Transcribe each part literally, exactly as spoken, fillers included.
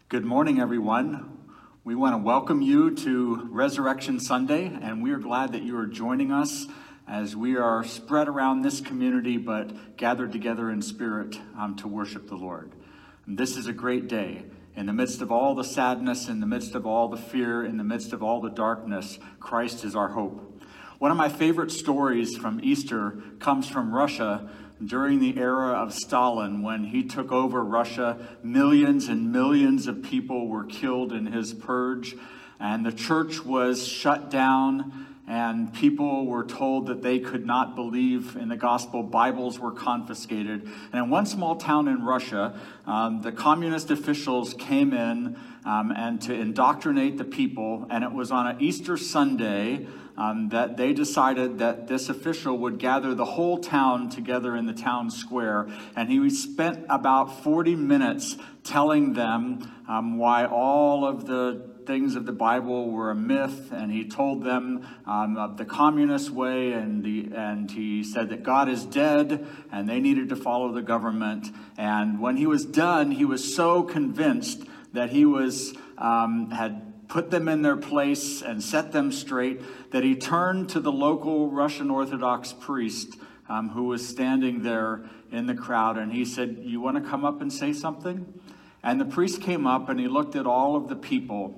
Good morning, everyone. We want to welcome you to Resurrection Sunday, and we are glad that you are joining us as we are spread around this community, but gathered together in spirit um, to worship the Lord. And this is a great day. In the midst of all the sadness, in the midst of all the fear, in the midst of all the darkness, Christ is our hope. One of my favorite stories from Easter comes from Russia. During the era of Stalin, when he took over Russia, millions and millions of people were killed in his purge, and the church was shut down, and people were told that they could not believe in the gospel. Bibles were confiscated. And in one small town in Russia, um, the communist officials came in um, and to indoctrinate the people, and it was on an Easter Sunday Um, that they decided that this official would gather the whole town together in the town square, and he spent about forty minutes telling them um, why all of the things of the Bible were a myth, and he told them um, of the communist way, and the and he said that God is dead, and they needed to follow the government. And when he was done, he was so convinced that he was um, had put them in their place and set them straight, that he turned to the local Russian Orthodox priest um, who was standing there in the crowd, and he said, "You want to come up and say something?" And the priest came up and he looked at all of the people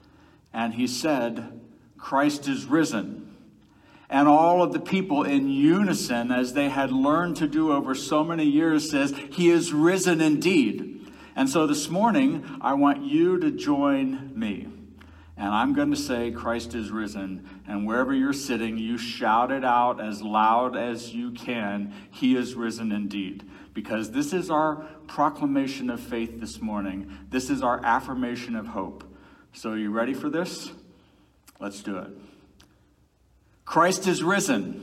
and he said, "Christ is risen." And all of the people in unison, as they had learned to do over so many years, says, "He is risen indeed." And so this morning, I want you to join me. And I'm going to say, "Christ is risen." And wherever you're sitting, you shout it out as loud as you can, "He is risen indeed." Because this is our proclamation of faith this morning. This is our affirmation of hope. So are you ready for this? Let's do it. Christ is risen.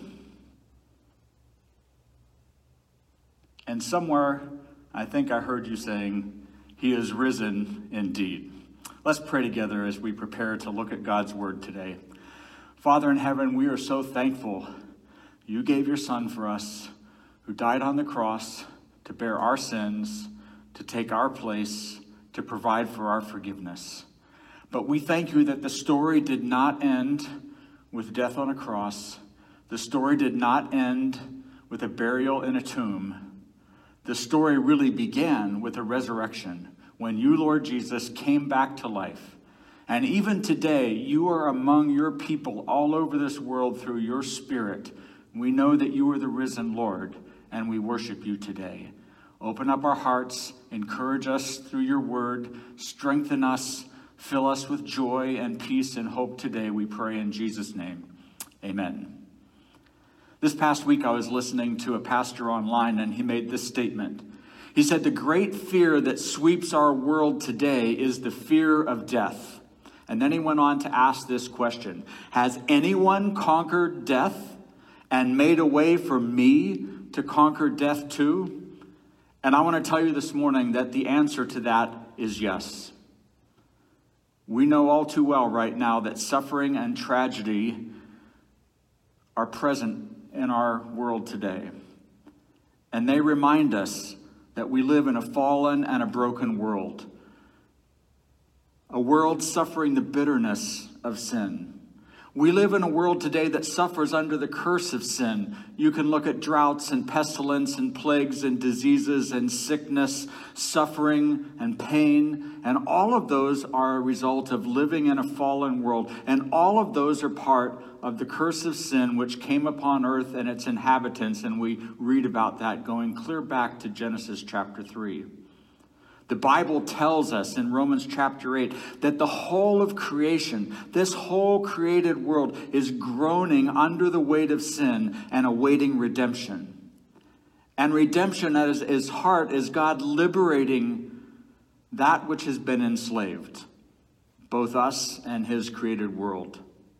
And somewhere, I think I heard you saying, "He is risen indeed." Let's pray together as we prepare to look at God's word today. Father in heaven, we are so thankful you gave your son for us, who died on the cross to bear our sins, to take our place, to provide for our forgiveness. But we thank you that the story did not end with death on a cross. The story did not end with a burial in a tomb. The story really began with a resurrection, when you, Lord Jesus, came back to life. And even today, you are among your people all over this world through your Spirit. We know that you are the risen Lord, and we worship you today. Open up our hearts, encourage us through your word, strengthen us, fill us with joy and peace and hope today, we pray in Jesus' name. Amen. This past week, I was listening to a pastor online, and he made this statement. He said, "The great fear that sweeps our world today is the fear of death." And then he went on to ask this question: has anyone conquered death and made a way for me to conquer death too? And I want to tell you this morning that the answer to that is yes. We know all too well right now that suffering and tragedy are present in our world today. And they remind us that we live in a fallen and a broken world. A world suffering the bitterness of sin. We live in a world today that suffers under the curse of sin. You can look at droughts and pestilence and plagues and diseases and sickness, suffering and pain. And all of those are a result of living in a fallen world. And all of those are part of the curse of sin which came upon earth and its inhabitants. And we read about that going clear back to Genesis chapter three. The Bible tells us in Romans chapter eight that the whole of creation, this whole created world, is groaning under the weight of sin and awaiting redemption. And redemption at its heart is God liberating that which has been enslaved, both us and his created world.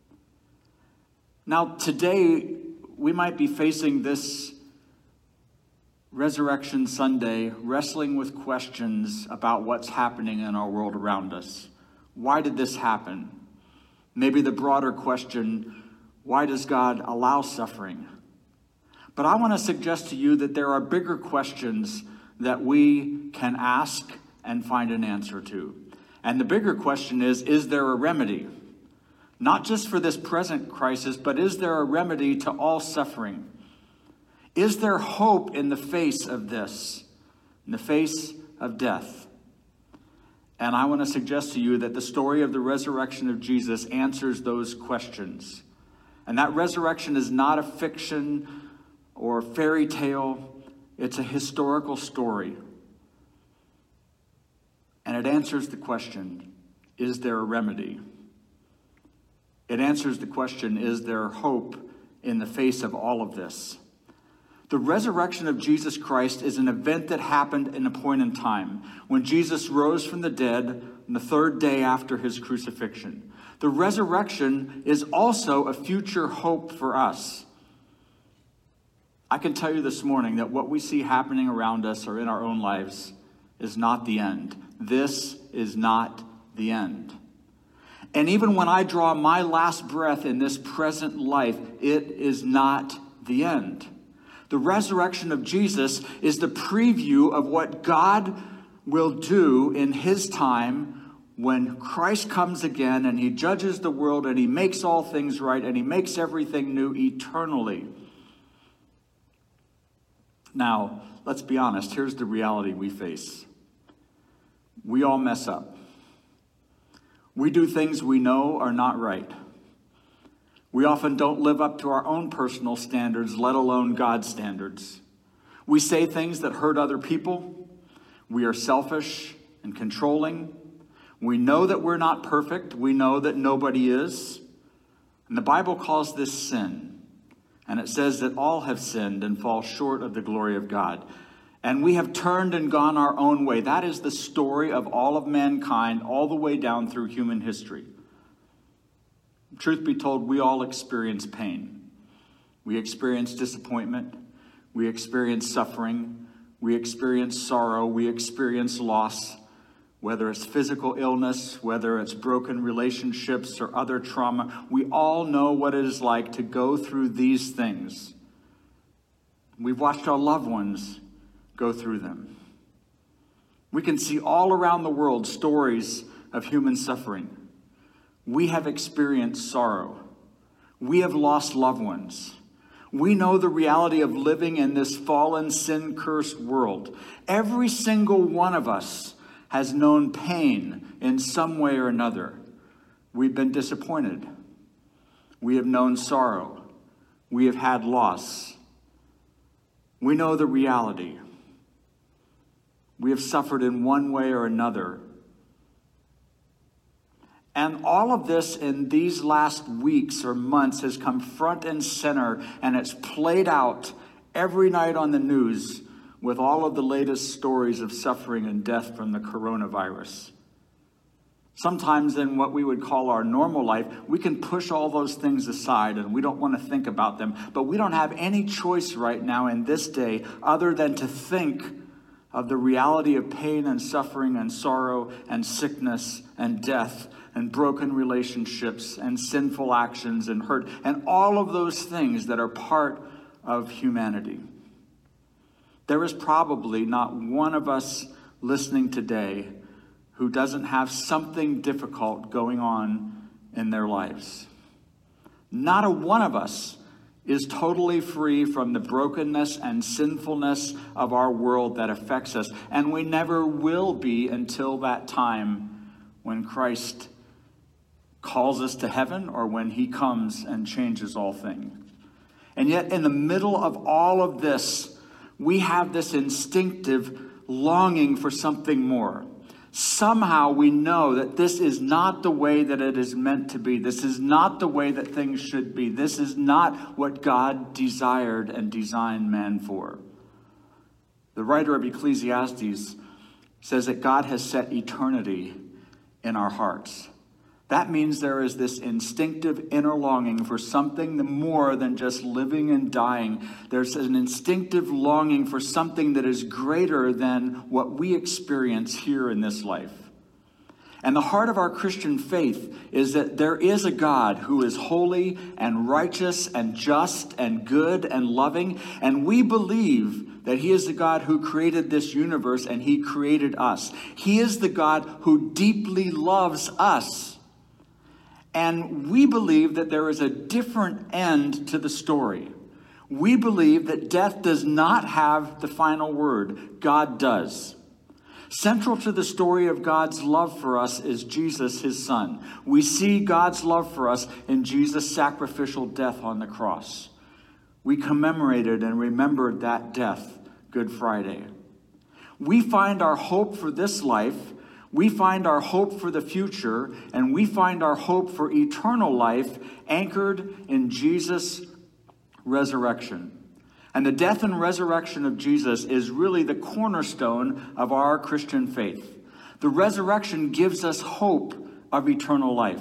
Now, today, we might be facing this Resurrection Sunday, wrestling with questions about what's happening in our world around us. Why did this happen? Maybe the broader question, why does God allow suffering? But I want to suggest to you that there are bigger questions that we can ask and find an answer to. And the bigger question is, is there a remedy? Not just for this present crisis, but is there a remedy to all suffering? Is there hope in the face of this, in the face of death? And I want to suggest to you that the story of the resurrection of Jesus answers those questions. And that resurrection is not a fiction or a fairy tale. It's a historical story. And it answers the question, is there a remedy? It answers the question, is there hope in the face of all of this? The resurrection of Jesus Christ is an event that happened in a point in time when Jesus rose from the dead on the third day after his crucifixion. The resurrection is also a future hope for us. I can tell you this morning that what we see happening around us or in our own lives is not the end. This is not the end. And even when I draw my last breath in this present life, it is not the end. The resurrection of Jesus is the preview of what God will do in his time when Christ comes again and he judges the world and he makes all things right and he makes everything new eternally. Now, let's be honest. Here's the reality we face. We all mess up. We do things we know are not right. We often don't live up to our own personal standards, let alone God's standards. We say things that hurt other people. We are selfish and controlling. We know that we're not perfect. We know that nobody is. And the Bible calls this sin. And it says that all have sinned and fall short of the glory of God. And we have turned and gone our own way. That is the story of all of mankind, all the way down through human history. Truth be told, we all experience pain. We experience disappointment. We experience suffering. We experience sorrow. We experience loss, whether it's physical illness, whether it's broken relationships or other trauma. We all know what it is like to go through these things. We've watched our loved ones go through them. We can see all around the world stories of human suffering. We have experienced sorrow. We have lost loved ones. We know the reality of living in this fallen, sin-cursed world. Every single one of us has known pain in some way or another. We've been disappointed. We have known sorrow. We have had loss. We know the reality. We have suffered in one way or another. And all of this in these last weeks or months has come front and center, and it's played out every night on the news with all of the latest stories of suffering and death from the coronavirus. Sometimes in what we would call our normal life, we can push all those things aside and we don't want to think about them. But we don't have any choice right now in this day other than to think of the reality of pain and suffering and sorrow and sickness and death and broken relationships and sinful actions and hurt and all of those things that are part of humanity. There is probably not one of us listening today who doesn't have something difficult going on in their lives. Not a one of us is totally free from the brokenness and sinfulness of our world that affects us, and we never will be until that time when Christ calls us to heaven or when he comes and changes all things. And yet in the middle of all of this, we have this instinctive longing for something more. Somehow we know that this is not the way that it is meant to be. This is not the way that things should be. This is not what God desired and designed man for. The writer of Ecclesiastes says that God has set eternity in our hearts. That means there is this instinctive inner longing for something more than just living and dying. There's an instinctive longing for something that is greater than what we experience here in this life. And the heart of our Christian faith is that there is a God who is holy and righteous and just and good and loving. And we believe that he is the God who created this universe and he created us. He is the God who deeply loves us. And we believe that there is a different end to the story. We believe that death does not have the final word. God does. Central to the story of God's love for us is Jesus, his son. We see God's love for us in Jesus' sacrificial death on the cross. We commemorated and remembered that death Good Friday. We find our hope for this life, we find our hope for the future, and we find our hope for eternal life anchored in Jesus' resurrection. And the death and resurrection of Jesus is really the cornerstone of our Christian faith. The resurrection gives us hope of eternal life.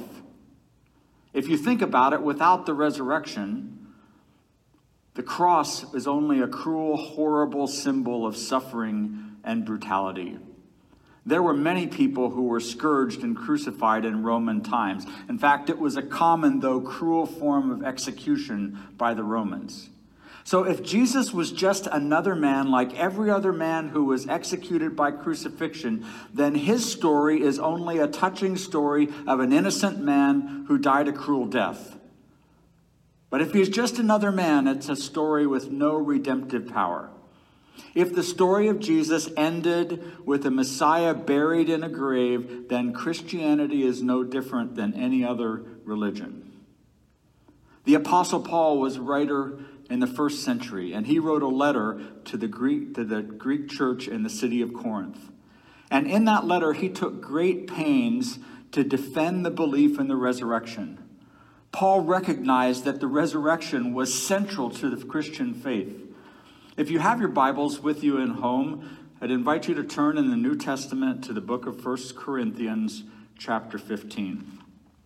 If you think about it, without the resurrection, the cross is only a cruel, horrible symbol of suffering and brutality. There were many people who were scourged and crucified in Roman times. In fact, it was a common, though cruel, form of execution by the Romans. So if Jesus was just another man like every other man who was executed by crucifixion, then his story is only a touching story of an innocent man who died a cruel death. But if he's just another man, it's a story with no redemptive power. If the story of Jesus ended with a Messiah buried in a grave, then Christianity is no different than any other religion. The Apostle Paul was a writer in the first century, and he wrote a letter to the Greek to the Greek church in the city of Corinth. And in that letter, he took great pains to defend the belief in the resurrection. Paul recognized that the resurrection was central to the Christian faith. If you have your Bibles with you in home, I'd invite you to turn in the New Testament to the book of First Corinthians chapter fifteen.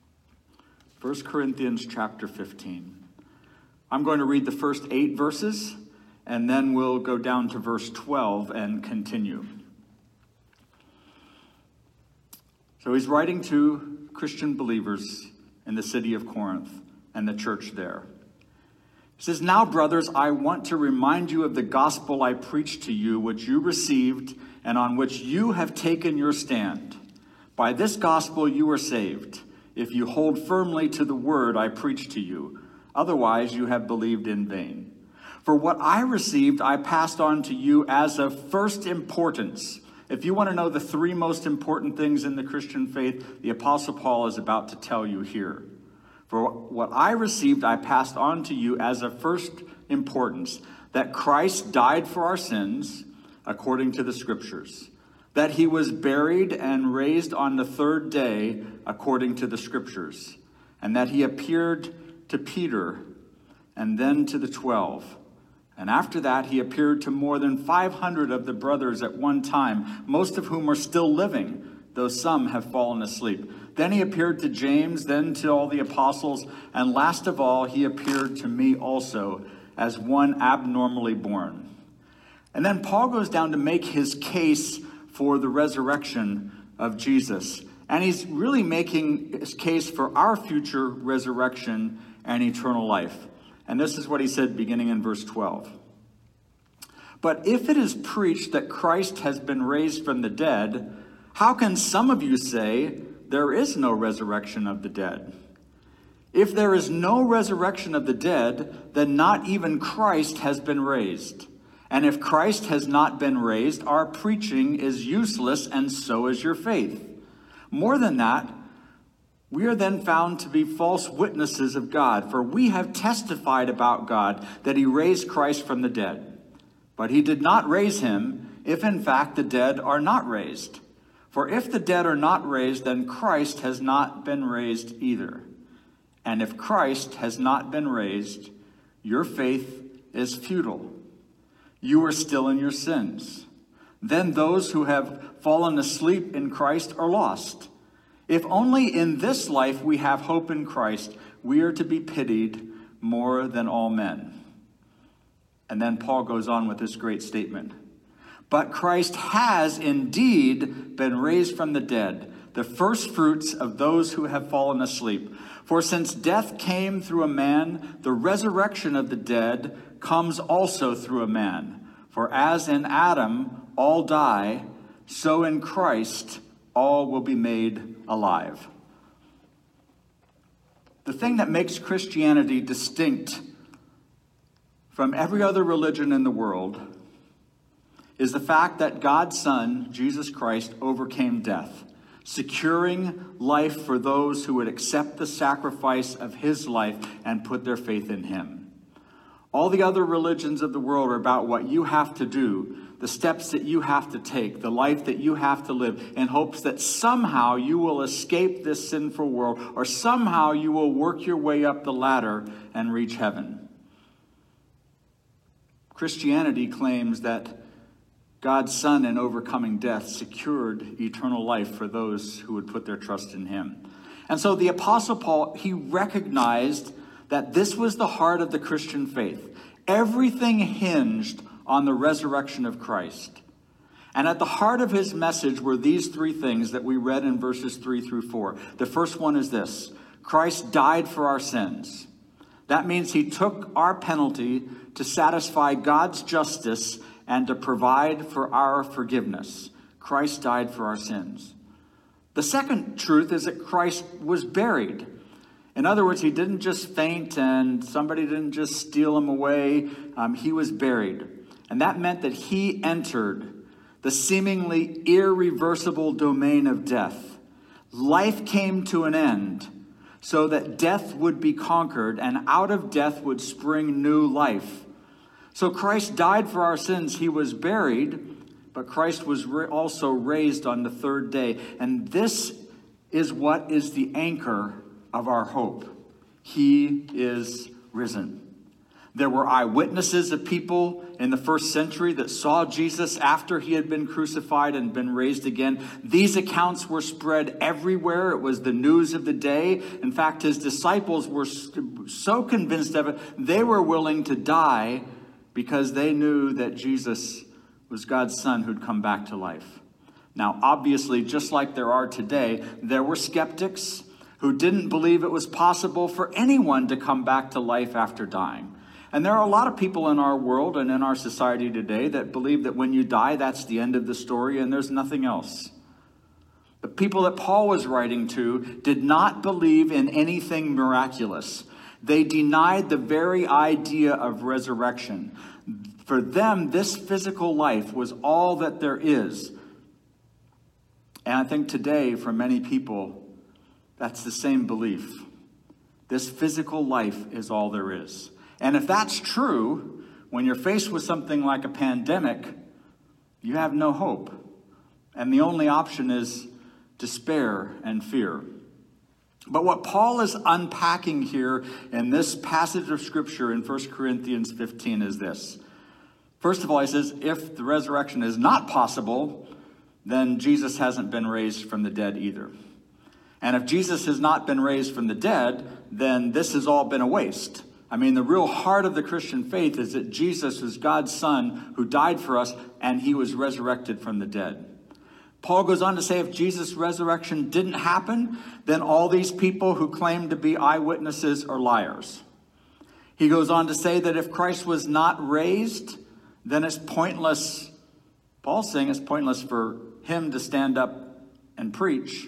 First Corinthians chapter fifteen. I'm going to read the first eight verses, and then we'll go down to verse twelve and continue. So he's writing to Christian believers in the city of Corinth and the church there. He says, "Now, brothers, I want to remind you of the gospel I preached to you, which you received and on which you have taken your stand. By this gospel you are saved, if you hold firmly to the word I preached to you. Otherwise, you have believed in vain. For what I received, I passed on to you as of first importance." If you want to know the three most important things in the Christian faith, the Apostle Paul is about to tell you here. "For what I received, I passed on to you as of first importance, that Christ died for our sins, according to the Scriptures, that he was buried and raised on the third day, according to the Scriptures, and that he appeared to Peter, and then to the twelve. And after that, he appeared to more than five hundred of the brothers at one time, most of whom are still living, though some have fallen asleep. Then he appeared to James, then to all the apostles, and last of all, he appeared to me also, as one abnormally born." And then Paul goes down to make his case for the resurrection of Jesus. And he's really making his case for our future resurrection and eternal life. And this is what he said beginning in verse twelve. "But if it is preached that Christ has been raised from the dead, how can some of you say there is no resurrection of the dead? If there is no resurrection of the dead, then not even Christ has been raised. And if Christ has not been raised, our preaching is useless, and so is your faith. More than that, we are then found to be false witnesses of God, for we have testified about God that he raised Christ from the dead. But he did not raise him, if in fact the dead are not raised. For if the dead are not raised, then Christ has not been raised either. And if Christ has not been raised, your faith is futile. You are still in your sins. Then those who have fallen asleep in Christ are lost. If only in this life we have hope in Christ, we are to be pitied more than all men." And then Paul goes on with this great statement. "But Christ has indeed been raised from the dead, the first fruits of those who have fallen asleep. For since death came through a man, the resurrection of the dead comes also through a man. For as in Adam all die, so in Christ all will be made alive. The thing that makes Christianity distinct from every other religion in the world is the fact that God's Son, Jesus Christ, overcame death, securing life for those who would accept the sacrifice of his life and put their faith in him. All the other religions of the world are about what you have to do, the steps that you have to take, the life that you have to live, in hopes that somehow you will escape this sinful world, or somehow you will work your way up the ladder and reach heaven. Christianity claims that God's Son, in overcoming death, secured eternal life for those who would put their trust in him. And so the Apostle Paul, he recognized that this was the heart of the Christian faith. Everything hinged on the resurrection of Christ. And at the heart of his message were these three things that we read in verses three through four. The first one is this: Christ died for our sins. That means he took our penalty to satisfy God's justice and to provide for our forgiveness. Christ died for our sins. The second truth is that Christ was buried. In other words, he didn't just faint and somebody didn't just steal him away. Um, he was buried. And that meant that he entered the seemingly irreversible domain of death. Life came to an end so that death would be conquered, and out of death would spring new life. So Christ died for our sins. He was buried, but Christ was also raised on the third day. And this is what is the anchor of our hope. He is risen. There were eyewitnesses of people in the first century that saw Jesus after he had been crucified and been raised again. These accounts were spread everywhere. It was the news of the day. In fact, his disciples were so convinced of it, they were willing to die because they knew that Jesus was God's Son who'd come back to life. Now, obviously, just like there are today, there were skeptics who didn't believe it was possible for anyone to come back to life after dying. And there are a lot of people in our world and in our society today that believe that when you die, that's the end of the story and there's nothing else. The people that Paul was writing to did not believe in anything miraculous. They denied the very idea of resurrection. For them, this physical life was all that there is. And I think today, for many people, that's the same belief. This physical life is all there is. And if that's true, when you're faced with something like a pandemic, you have no hope. And the only option is despair and fear. But what Paul is unpacking here in this passage of Scripture in First Corinthians fifteen is this. First of all, he says, if the resurrection is not possible, then Jesus hasn't been raised from the dead either. And if Jesus has not been raised from the dead, then this has all been a waste. I mean, the real heart of the Christian faith is that Jesus is God's Son who died for us, and he was resurrected from the dead. Paul goes on to say if Jesus' resurrection didn't happen, then all these people who claim to be eyewitnesses are liars. He goes on to say that if Christ was not raised, then it's pointless. Paul's saying it's pointless for him to stand up and preach.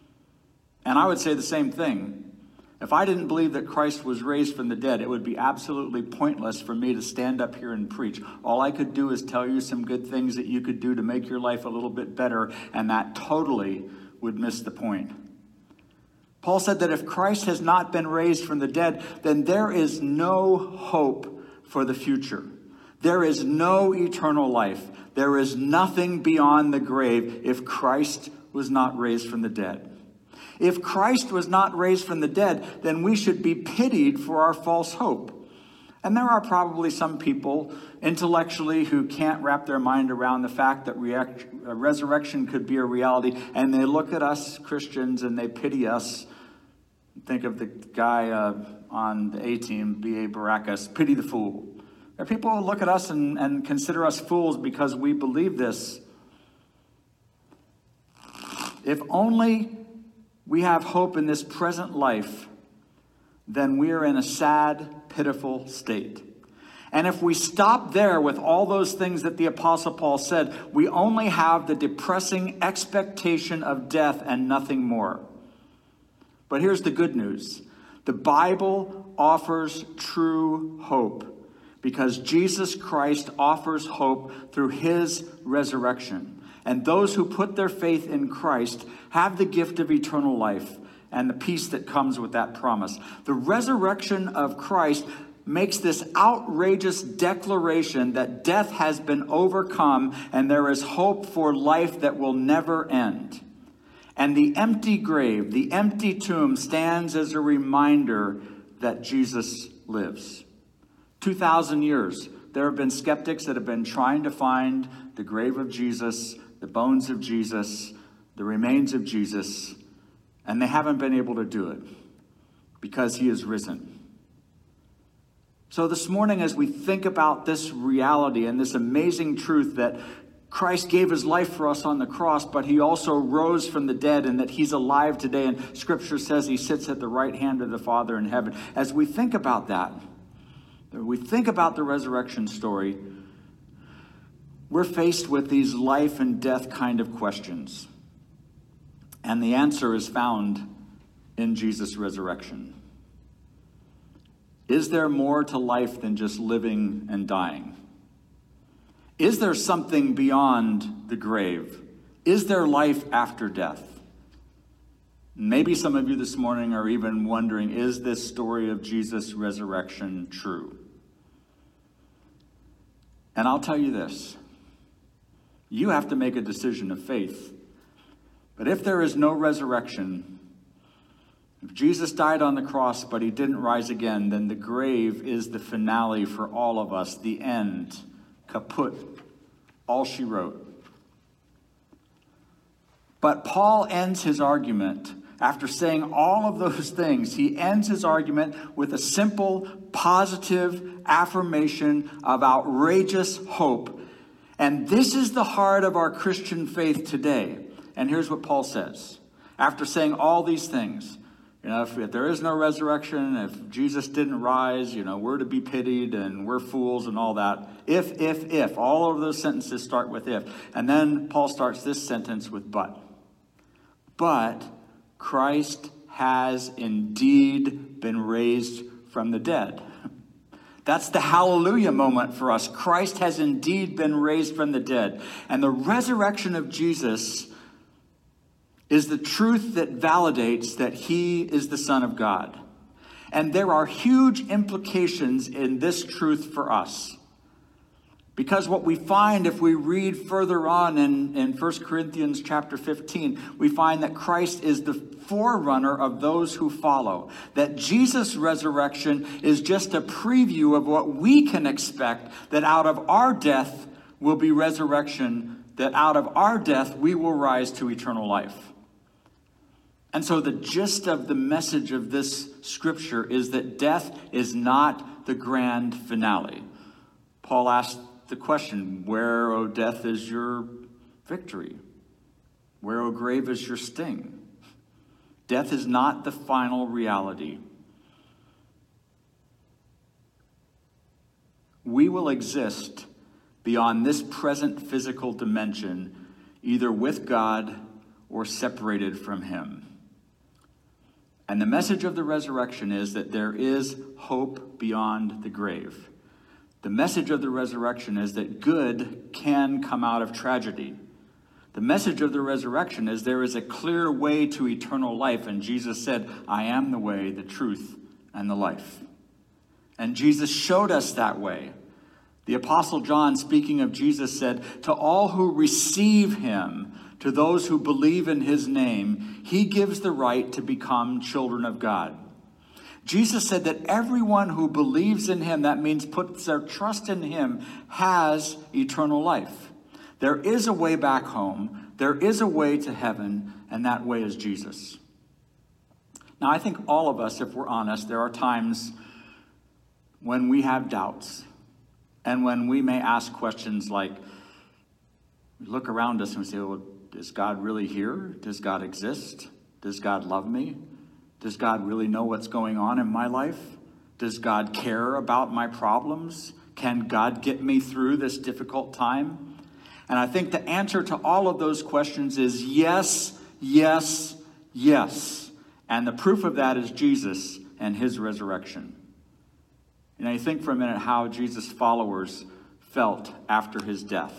And I would say the same thing. If I didn't believe that Christ was raised from the dead, it would be absolutely pointless for me to stand up here and preach. All I could do is tell you some good things that you could do to make your life a little bit better, and that totally would miss the point. Paul said that if Christ has not been raised from the dead, then there is no hope for the future. There is no eternal life. There is nothing beyond the grave if Christ was not raised from the dead. If Christ was not raised from the dead, then we should be pitied for our false hope. And there are probably some people intellectually who can't wrap their mind around the fact that react, uh, resurrection could be a reality, and they look at us Christians and they pity us. Think of the guy uh, on the A-Team, B A Baracus, pity the fool. There are people who look at us and, and consider us fools because we believe this. If only we have hope in this present life, then we are in a sad, pitiful state. And if we stop there with all those things that the Apostle Paul said, we only have the depressing expectation of death and nothing more. But here's the good news. The Bible offers true hope because Jesus Christ offers hope through his resurrection. And those who put their faith in Christ have the gift of eternal life and the peace that comes with that promise. The resurrection of Christ makes this outrageous declaration that death has been overcome and there is hope for life that will never end. And the empty grave, the empty tomb stands as a reminder that Jesus lives. two thousand years, there have been skeptics that have been trying to find the grave of Jesus, the bones of Jesus, the remains of Jesus, and they haven't been able to do it because he is risen. So this morning, as we think about this reality and this amazing truth that Christ gave his life for us on the cross, but he also rose from the dead and that he's alive today, and Scripture says he sits at the right hand of the Father in heaven. As we think about that, we think about the resurrection story, we're faced with these life and death kind of questions. And the answer is found in Jesus' resurrection. Is there more to life than just living and dying? Is there something beyond the grave? Is there life after death? Maybe some of you this morning are even wondering, is this story of Jesus' resurrection true? And I'll tell you this. You have to make a decision of faith. But if there is no resurrection, if Jesus died on the cross but he didn't rise again, then the grave is the finale for all of us, the end, kaput, all she wrote. But Paul ends his argument, after saying all of those things, he ends his argument with a simple, positive affirmation of outrageous hope. And this is the heart of our Christian faith today. And here's what Paul says. After saying all these things, you know, if, if there is no resurrection, if Jesus didn't rise, you know, we're to be pitied and we're fools and all that. If, if, if. All of those sentences start with if. And then Paul starts this sentence with but. But Christ has indeed been raised from the dead. That's the hallelujah moment for us. Christ has indeed been raised from the dead. And the resurrection of Jesus is the truth that validates that he is the Son of God. And there are huge implications in this truth for us. Because what we find if we read further on in, in First Corinthians chapter fifteen, we find that Christ is the forerunner of those who follow. That Jesus' resurrection is just a preview of what we can expect, that out of our death will be resurrection, that out of our death we will rise to eternal life. And so the gist of the message of this scripture is that death is not the grand finale. Paul asked the question, where, O death, is your victory? Where, O grave, is your sting? Death is not the final reality. We will exist beyond this present physical dimension, either with God or separated from him. And the message of the resurrection is that there is hope beyond the grave. The message of the resurrection is that good can come out of tragedy. The message of the resurrection is there is a clear way to eternal life. And Jesus said, I am the way, the truth, and the life. And Jesus showed us that way. The Apostle John, speaking of Jesus, said, to all who receive him, to those who believe in his name, he gives the right to become children of God. Jesus said that everyone who believes in him, that means puts their trust in him, has eternal life. There is a way back home. There is a way to heaven, and that way is Jesus. Now, I think all of us, if we're honest, there are times when we have doubts and when we may ask questions like, we look around us and we say, well, is God really here? Does God exist? Does God love me? Does God really know what's going on in my life? Does God care about my problems? Can God get me through this difficult time? And I think the answer to all of those questions is yes, yes, yes. And the proof of that is Jesus and his resurrection. You know, you think for a minute how Jesus' followers felt after his death.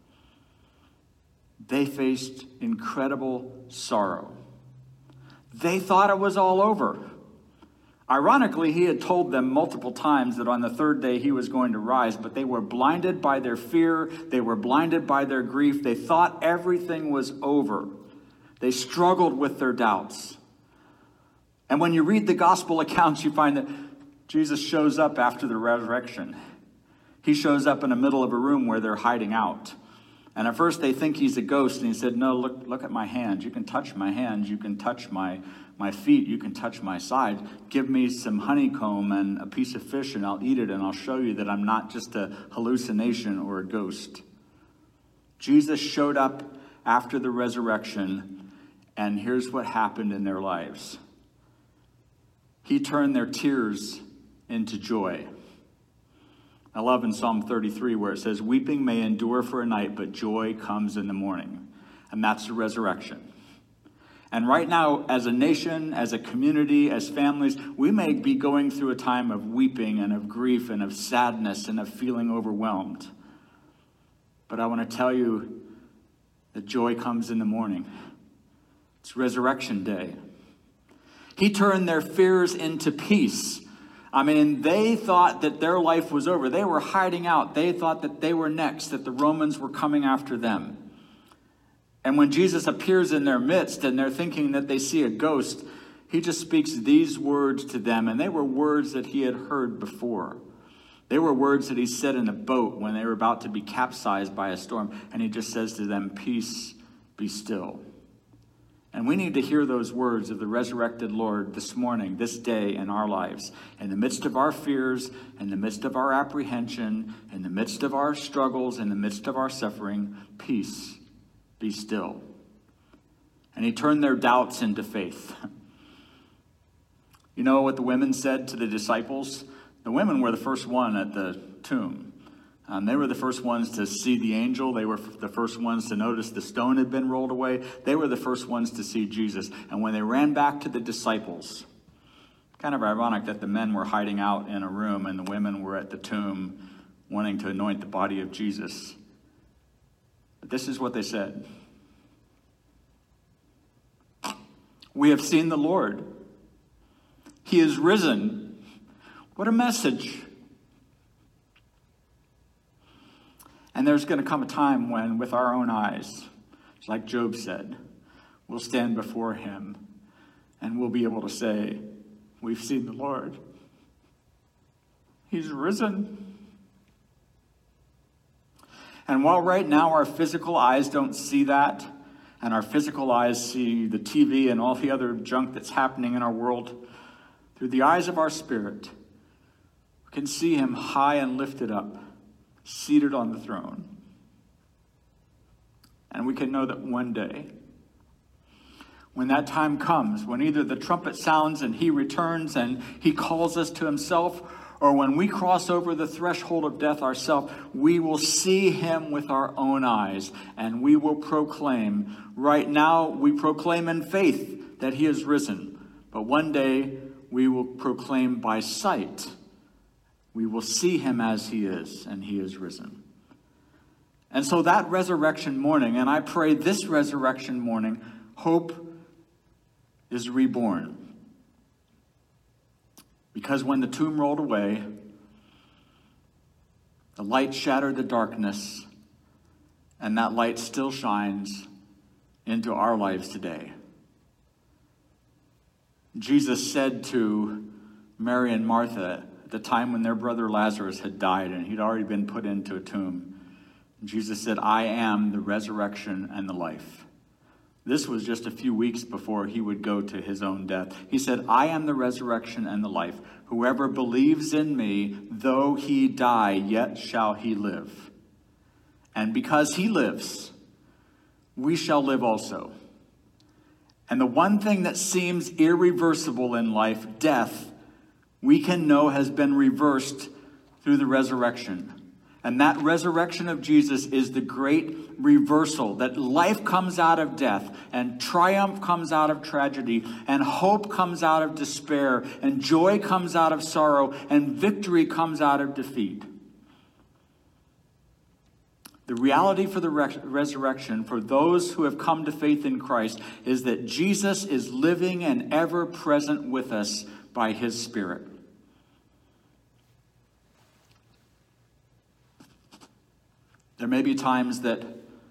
They faced incredible sorrow. They thought it was all over. Ironically, he had told them multiple times that on the third day he was going to rise, but they were blinded by their fear. They were blinded by their grief. They thought everything was over. They struggled with their doubts. And when you read the gospel accounts, you find that Jesus shows up after the resurrection. He shows up in the middle of a room where they're hiding out. And at first they think he's a ghost. And he said, no, look, look at my hands. You can touch my hands. You can touch my, my feet. You can touch my side. Give me some honeycomb and a piece of fish and I'll eat it. And I'll show you that I'm not just a hallucination or a ghost. Jesus showed up after the resurrection. And here's what happened in their lives. He turned their tears into joy. I love in Psalm thirty-three where it says, weeping may endure for a night, but joy comes in the morning. And that's the resurrection. And right now, as a nation, as a community, as families, we may be going through a time of weeping and of grief and of sadness and of feeling overwhelmed. But I want to tell you that joy comes in the morning. It's Resurrection Day. He turned their fears into peace. I mean, they thought that their life was over. They were hiding out. They thought that they were next, that the Romans were coming after them. And when Jesus appears in their midst and they're thinking that they see a ghost, he just speaks these words to them. And they were words that he had heard before. They were words that he said in a boat when they were about to be capsized by a storm. And he just says to them, peace, be still. And we need to hear those words of the resurrected Lord this morning, this day in our lives. In the midst of our fears, in the midst of our apprehension, in the midst of our struggles, in the midst of our suffering, peace, be still. And he turned their doubts into faith. You know what the women said to the disciples? The women were the first one at the tomb. Um, they were the first ones to see the angel. They were the first ones to notice the stone had been rolled away. They were the first ones to see Jesus. And when they ran back to the disciples, kind of ironic that the men were hiding out in a room and the women were at the tomb wanting to anoint the body of Jesus. But this is what they said. We have seen the Lord. He is risen. What a message. And there's going to come a time when, with our own eyes, like Job said, we'll stand before him and we'll be able to say, we've seen the Lord. He's risen. And while right now our physical eyes don't see that, and our physical eyes see the T V and all the other junk that's happening in our world, through the eyes of our spirit, we can see him high and lifted up, seated on the throne. And we can know that one day, when that time comes, when either the trumpet sounds and he returns and he calls us to himself, or when we cross over the threshold of death ourselves, we will see him with our own eyes, and we will proclaim. Right now, we proclaim in faith that he is risen, but one day we will proclaim by sight. We will see him as he is, and he is risen. And so that resurrection morning, and I pray this resurrection morning, hope is reborn. Because when the tomb rolled away, the light shattered the darkness, and that light still shines into our lives today. Jesus said to Mary and Martha, the time when their brother Lazarus had died and he'd already been put into a tomb, Jesus said, I am the resurrection and the life. This was just a few weeks before he would go to his own death. He said, I am the resurrection and the life. Whoever believes in me, though he die, yet shall he live. And because he lives, we shall live also. And the one thing that seems irreversible in life, death, we can know has been reversed through the resurrection. And that resurrection of Jesus is the great reversal, that life comes out of death, and triumph comes out of tragedy, and hope comes out of despair, and joy comes out of sorrow, and victory comes out of defeat. The reality for the res- resurrection, for those who have come to faith in Christ, is that Jesus is living and ever present with us by his Spirit. There may be times that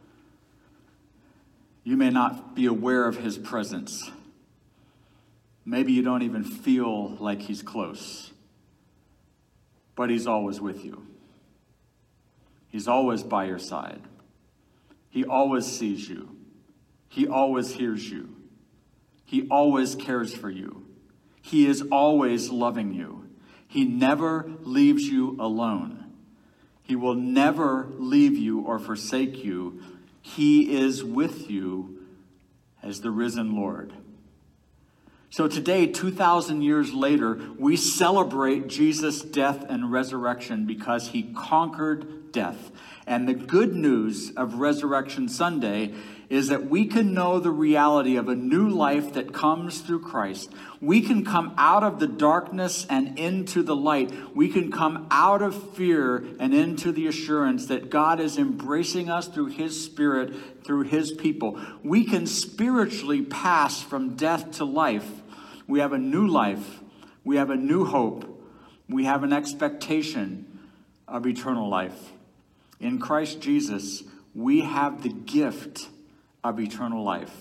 you may not be aware of his presence. Maybe you don't even feel like he's close. But he's always with you. He's always by your side. He always sees you. He always hears you. He always cares for you. He is always loving you. He never leaves you alone. He will never leave you or forsake you. He is with you as the risen Lord. So today, two thousand years later, we celebrate Jesus' death and resurrection because he conquered death. And the good news of Resurrection Sunday is that we can know the reality of a new life that comes through Christ. We can come out of the darkness and into the light. We can come out of fear and into the assurance that God is embracing us through his Spirit, through his people. We can spiritually pass from death to life. We have a new life. We have a new hope. We have an expectation of eternal life. In Christ Jesus, we have the gift of eternal life.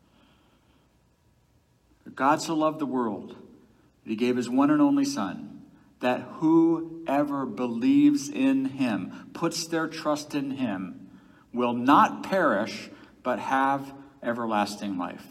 God so loved the world that he gave his one and only Son, that whoever believes in him, puts their trust in him, will not perish, but have everlasting life.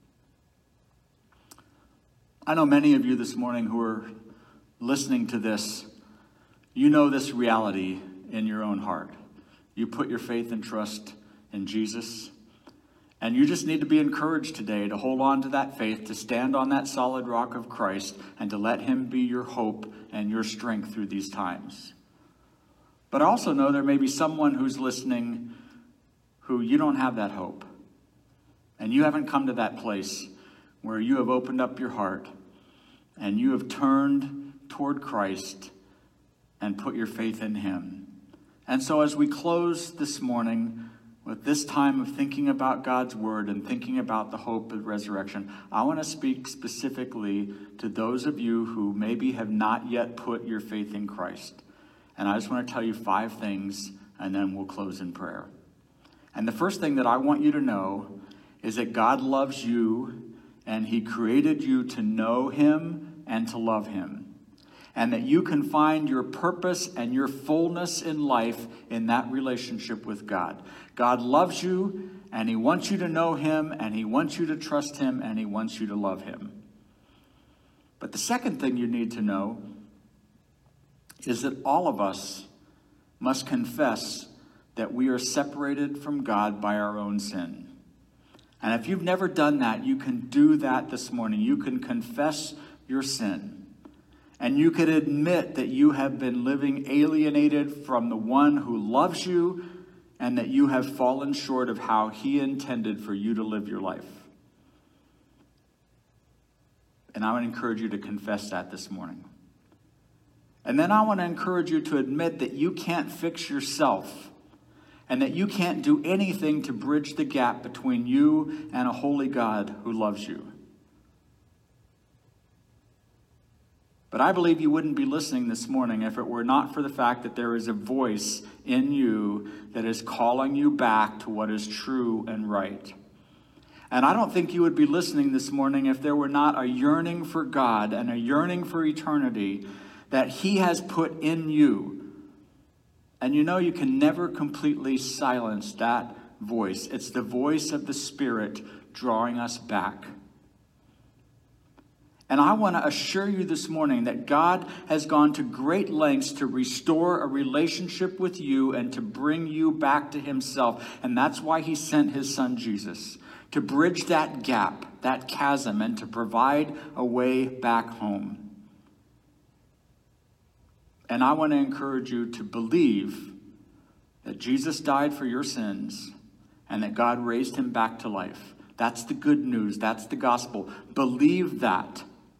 I know many of you this morning who are listening to this, you know this reality in your own heart. You put your faith and trust in Jesus. And you just need to be encouraged today to hold on to that faith, to stand on that solid rock of Christ, and to let him be your hope and your strength through these times. But I also know there may be someone who's listening who you don't have that hope. And you haven't come to that place where you have opened up your heart and you have turned toward Christ and put your faith in him. And so as we close this morning with this time of thinking about God's word and thinking about the hope of resurrection, I want to speak specifically to those of you who maybe have not yet put your faith in Christ. And I just want to tell you five things, and then we'll close in prayer. And the first thing that I want you to know is that God loves you, and he created you to know him and to love him. And that you can find your purpose and your fullness in life in that relationship with God. God loves you, and he wants you to know him, and he wants you to trust him, and he wants you to love him. But the second thing you need to know is that all of us must confess that we are separated from God by our own sin. And if you've never done that, you can do that this morning. You can confess your sin. And you can admit that you have been living alienated from the one who loves you, and that you have fallen short of how he intended for you to live your life. And I would encourage you to confess that this morning. And then I want to encourage you to admit that you can't fix yourself, and that you can't do anything to bridge the gap between you and a holy God who loves you. But I believe you wouldn't be listening this morning if it were not for the fact that there is a voice in you that is calling you back to what is true and right. And I don't think you would be listening this morning if there were not a yearning for God and a yearning for eternity that he has put in you. And you know, you can never completely silence that voice. It's the voice of the Spirit drawing us back. And I want to assure you this morning that God has gone to great lengths to restore a relationship with you and to bring you back to himself. And that's why he sent his son Jesus, to bridge that gap, that chasm, and to provide a way back home. And I want to encourage you to believe that Jesus died for your sins and that God raised him back to life. That's the good news. That's the gospel. Believe that.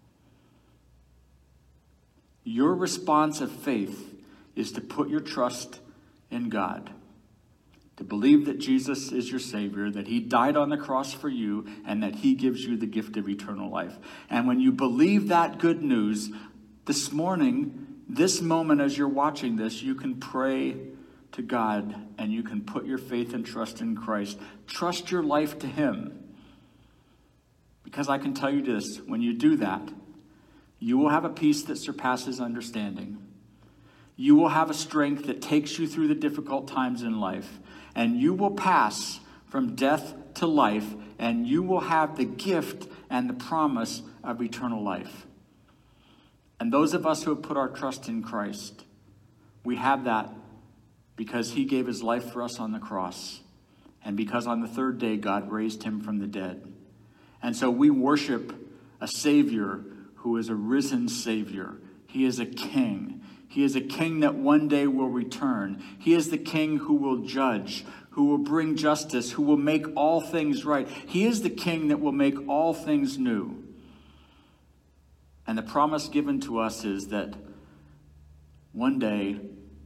Your response of faith is to put your trust in God, to believe that Jesus is your Savior, that he died on the cross for you, and that he gives you the gift of eternal life. And when you believe that good news, this morning, this moment as you're watching this, you can pray to God and you can put your faith and trust in Christ. Trust your life to him. Because I can tell you this, when you do that, you will have a peace that surpasses understanding. You will have a strength that takes you through the difficult times in life. And you will pass from death to life, and you will have the gift and the promise of eternal life. And those of us who have put our trust in Christ, we have that because he gave his life for us on the cross, and because on the third day God raised him from the dead. And so we worship a Savior who is a risen Savior. He is a king. He is a king that one day will return. He is the king who will judge, who will bring justice, who will make all things right. He is the king that will make all things new. And the promise given to us is that one day,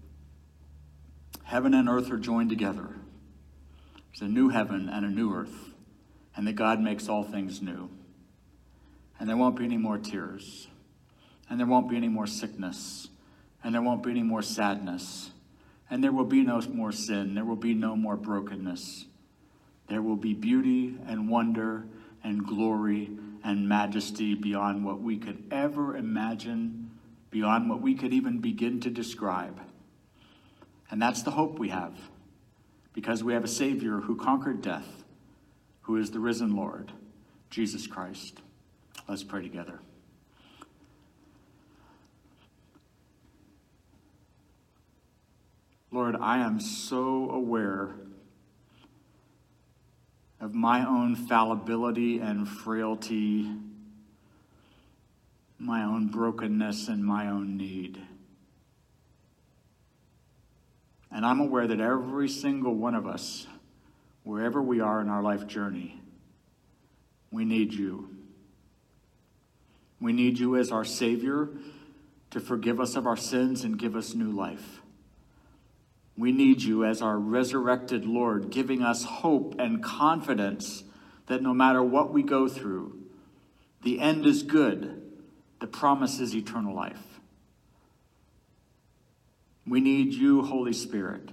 heaven and earth are joined together. There's a new heaven and a new earth, and that God makes all things new. And there won't be any more tears, and there won't be any more sickness, and there won't be any more sadness, and there will be no more sin. There will be no more brokenness. There will be beauty and wonder and glory and majesty beyond what we could ever imagine, beyond what we could even begin to describe. And that's the hope we have, because we have a Savior who conquered death, who is the risen Lord, Jesus Christ. Let's pray together. Lord, I am so aware of my own fallibility and frailty, my own brokenness and my own need. And I'm aware that every single one of us, wherever we are in our life journey, we need you. We need you as our Savior to forgive us of our sins and give us new life. We need you as our resurrected Lord, giving us hope and confidence that no matter what we go through, the end is good. The promise is eternal life. We need you, Holy Spirit,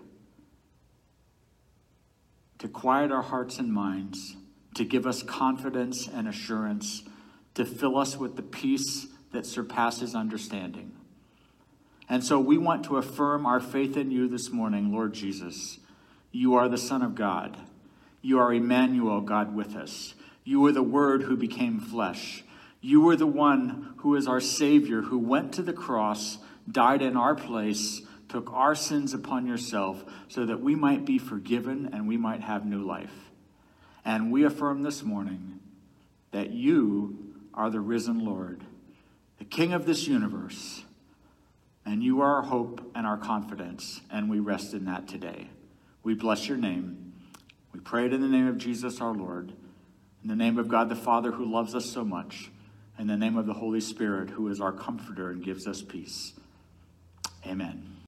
to quiet our hearts and minds, to give us confidence and assurance, to fill us with the peace that surpasses understanding. And so we want to affirm our faith in you this morning, Lord Jesus. You are the Son of God. You are Emmanuel, God with us. You are the Word who became flesh. You are the one who is our Savior, who went to the cross, died in our place, took our sins upon yourself so that we might be forgiven and we might have new life. And we affirm this morning that you are the risen Lord, the King of this universe. And you are our hope and our confidence, and we rest in that today. We bless your name. We pray it in the name of Jesus our Lord, in the name of God the Father who loves us so much, in the name of the Holy Spirit who is our comforter and gives us peace. Amen.